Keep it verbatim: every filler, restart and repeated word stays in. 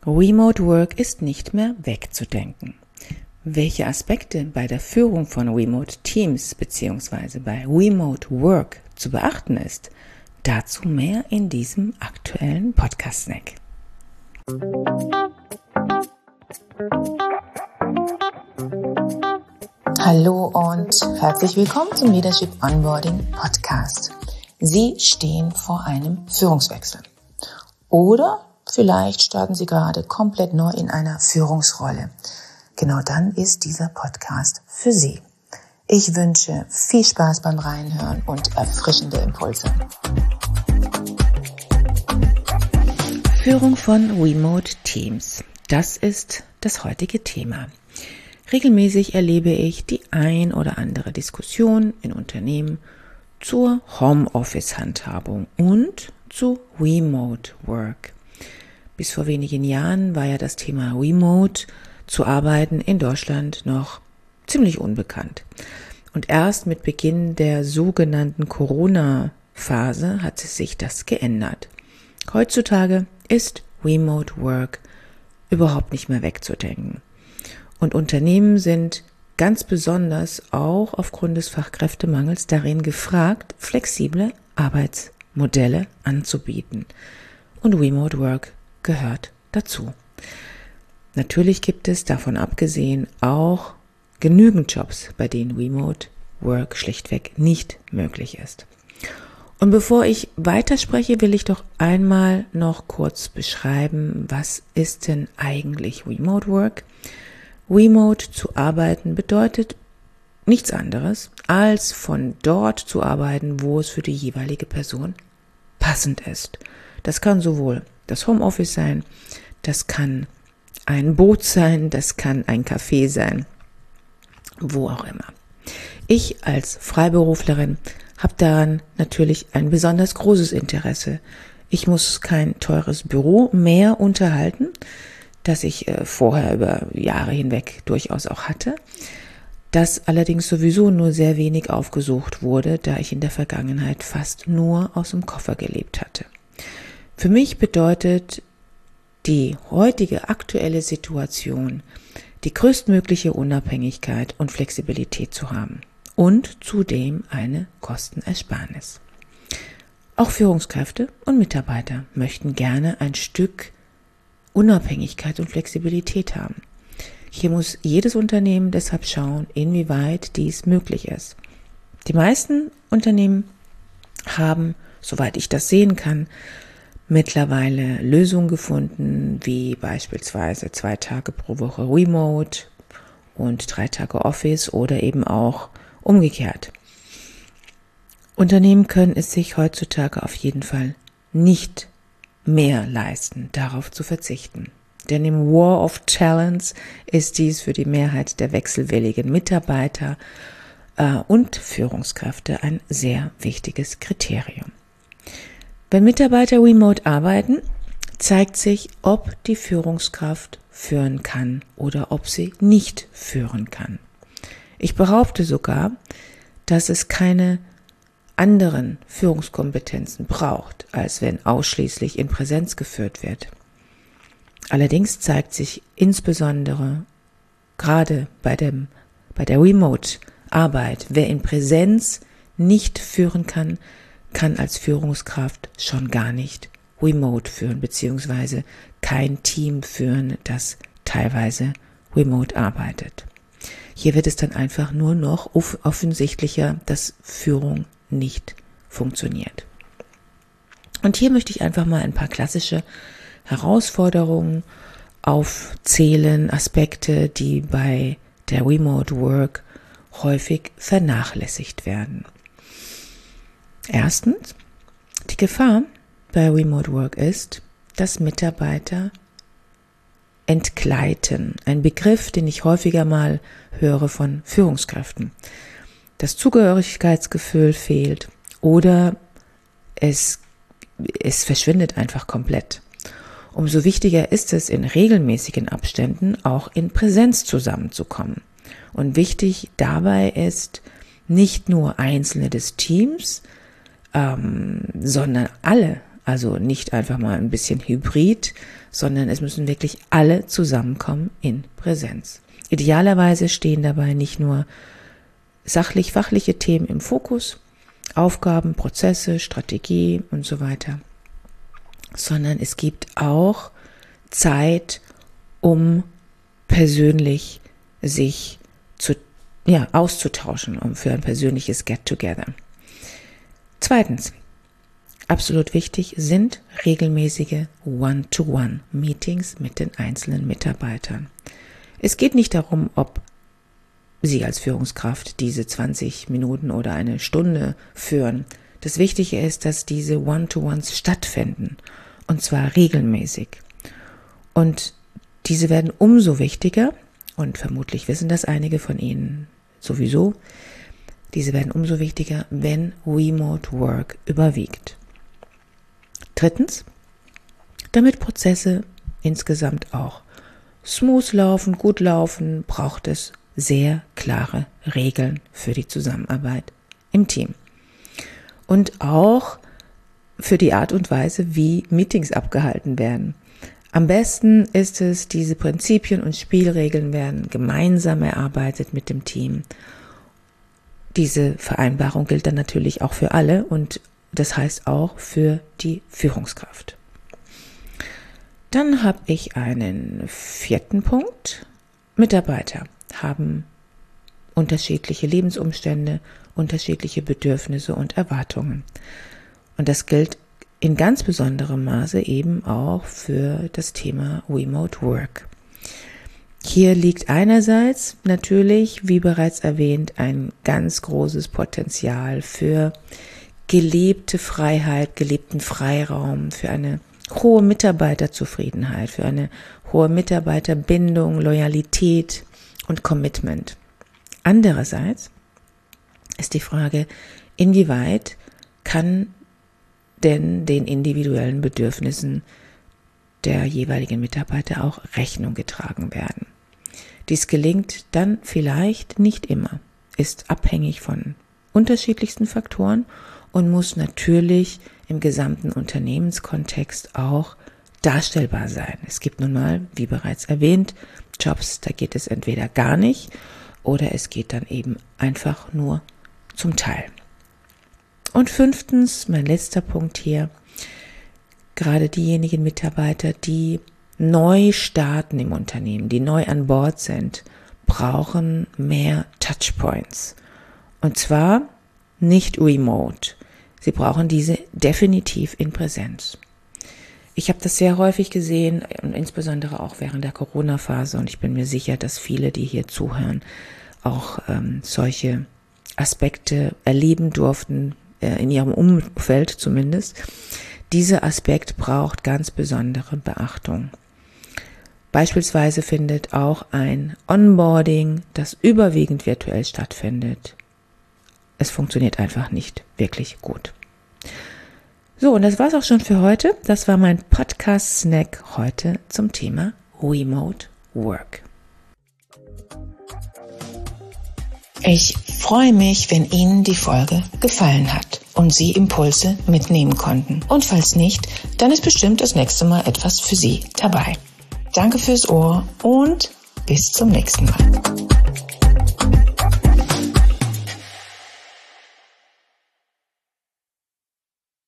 Remote Work ist nicht mehr wegzudenken. Welche Aspekte bei der Führung von Remote Teams bzw. bei Remote Work zu beachten ist, dazu mehr in diesem aktuellen Podcast-Snack. Hallo und herzlich willkommen zum Leadership Onboarding Podcast. Sie stehen vor einem Führungswechsel. Oder vielleicht starten Sie gerade komplett neu in einer Führungsrolle. Genau dann ist dieser Podcast für Sie. Ich wünsche viel Spaß beim Reinhören und erfrischende Impulse. Führung von Remote Teams. Das ist das heutige Thema. Regelmäßig erlebe ich die ein oder andere Diskussion in Unternehmen zur Homeoffice-Handhabung und zu Remote Work. Bis vor wenigen Jahren war ja das Thema Remote zu arbeiten in Deutschland noch ziemlich unbekannt. Und erst mit Beginn der sogenannten Corona-Phase hat sich das geändert. Heutzutage ist Remote Work überhaupt nicht mehr wegzudenken. Und Unternehmen sind ganz besonders auch aufgrund des Fachkräftemangels darin gefragt, flexible Arbeitsmodelle anzubieten. Und Remote Work gehört dazu. Natürlich gibt es davon abgesehen auch genügend Jobs, bei denen Remote Work schlichtweg nicht möglich ist. Und bevor ich weiterspreche, will ich doch einmal noch kurz beschreiben, was ist denn eigentlich Remote Work? Remote zu arbeiten bedeutet nichts anderes, als von dort zu arbeiten, wo es für die jeweilige Person passend ist. Das kann sowohl das Homeoffice sein, das kann ein Boot sein, das kann ein Café sein, wo auch immer. Ich als Freiberuflerin habe daran natürlich ein besonders großes Interesse. Ich muss kein teures Büro mehr unterhalten, das ich äh, vorher über Jahre hinweg durchaus auch hatte, das allerdings sowieso nur sehr wenig aufgesucht wurde, da ich in der Vergangenheit fast nur aus dem Koffer gelebt hatte. Für mich bedeutet die heutige aktuelle Situation, die größtmögliche Unabhängigkeit und Flexibilität zu haben und zudem eine Kostenersparnis. Auch Führungskräfte und Mitarbeiter möchten gerne ein Stück Unabhängigkeit und Flexibilität haben. Hier muss jedes Unternehmen deshalb schauen, inwieweit dies möglich ist. Die meisten Unternehmen haben, soweit ich das sehen kann, mittlerweile Lösungen gefunden, wie beispielsweise zwei Tage pro Woche Remote und drei Tage Office oder eben auch umgekehrt. Unternehmen können es sich heutzutage auf jeden Fall nicht mehr leisten, darauf zu verzichten. Denn im War of Talents ist dies für die Mehrheit der wechselwilligen Mitarbeiter äh, und Führungskräfte ein sehr wichtiges Kriterium. Wenn Mitarbeiter remote arbeiten, zeigt sich, ob die Führungskraft führen kann oder ob sie nicht führen kann. Ich behaupte sogar, dass es keine anderen Führungskompetenzen braucht, als wenn ausschließlich in Präsenz geführt wird. Allerdings zeigt sich insbesondere gerade bei dem, bei der Remote-Arbeit, wer in Präsenz nicht führen kann, kann als Führungskraft schon gar nicht remote führen, beziehungsweise kein Team führen, das teilweise remote arbeitet. Hier wird es dann einfach nur noch offensichtlicher, dass Führung nicht funktioniert. Und hier möchte ich einfach mal ein paar klassische Herausforderungen aufzählen, Aspekte, die bei der Remote Work häufig vernachlässigt werden. Erstens, die Gefahr bei Remote Work ist, dass Mitarbeiter entgleiten. Ein Begriff, den ich häufiger mal höre von Führungskräften. Das Zugehörigkeitsgefühl fehlt oder es, es verschwindet einfach komplett. Umso wichtiger ist es, in regelmäßigen Abständen auch in Präsenz zusammenzukommen. Und wichtig dabei ist, nicht nur Einzelne des Teams, ähm, sondern alle Also nicht einfach mal ein bisschen hybrid, sondern es müssen wirklich alle zusammenkommen in Präsenz. Idealerweise stehen dabei nicht nur sachlich-fachliche Themen im Fokus, Aufgaben, Prozesse, Strategie und so weiter, sondern es gibt auch Zeit, um persönlich sich zu, ja, auszutauschen, um für ein persönliches Get-Together. Zweitens, absolut wichtig sind regelmäßige One-to-One-Meetings mit den einzelnen Mitarbeitern. Es geht nicht darum, ob Sie als Führungskraft diese zwanzig Minuten oder eine Stunde führen. Das Wichtige ist, dass diese One-to-Ones stattfinden, und zwar regelmäßig. Und diese werden umso wichtiger, und vermutlich wissen das einige von Ihnen sowieso, diese werden umso wichtiger, wenn Remote Work überwiegt. Drittens, damit Prozesse insgesamt auch smooth laufen, gut laufen, braucht es sehr klare Regeln für die Zusammenarbeit im Team. Und auch für die Art und Weise, wie Meetings abgehalten werden. Am besten ist es, diese Prinzipien und Spielregeln werden gemeinsam erarbeitet mit dem Team. Diese Vereinbarung gilt dann natürlich auch für alle und das heißt auch für die Führungskraft. Dann habe ich einen vierten Punkt. Mitarbeiter haben unterschiedliche Lebensumstände, unterschiedliche Bedürfnisse und Erwartungen. Und das gilt in ganz besonderem Maße eben auch für das Thema Remote Work. Hier liegt einerseits natürlich, wie bereits erwähnt, ein ganz großes Potenzial für gelebte Freiheit, gelebten Freiraum, für eine hohe Mitarbeiterzufriedenheit, für eine hohe Mitarbeiterbindung, Loyalität und Commitment. Andererseits ist die Frage, inwieweit kann denn den individuellen Bedürfnissen der jeweiligen Mitarbeiter auch Rechnung getragen werden. Dies gelingt dann vielleicht nicht immer, ist abhängig von unterschiedlichsten Faktoren und muss natürlich im gesamten Unternehmenskontext auch darstellbar sein. Es gibt nun mal, wie bereits erwähnt, Jobs, da geht es entweder gar nicht oder es geht dann eben einfach nur zum Teil. Und fünftens, mein letzter Punkt hier, gerade diejenigen Mitarbeiter, die neu starten im Unternehmen, die neu an Bord sind, brauchen mehr Touchpoints. Und zwar nicht remote. Sie brauchen diese definitiv in Präsenz. Ich habe das sehr häufig gesehen und insbesondere auch während der Corona-Phase und ich bin mir sicher, dass viele, die hier zuhören, auch ähm, solche Aspekte erleben durften, äh, in ihrem Umfeld zumindest. Dieser Aspekt braucht ganz besondere Beachtung. Beispielsweise findet auch ein Onboarding, das überwiegend virtuell stattfindet. Es funktioniert einfach nicht wirklich gut. So, und das war's auch schon für heute. Das war mein Podcast-Snack heute zum Thema Remote Work. Ich freue mich, wenn Ihnen die Folge gefallen hat und Sie Impulse mitnehmen konnten. Und falls nicht, dann ist bestimmt das nächste Mal etwas für Sie dabei. Danke fürs Ohr und bis zum nächsten Mal.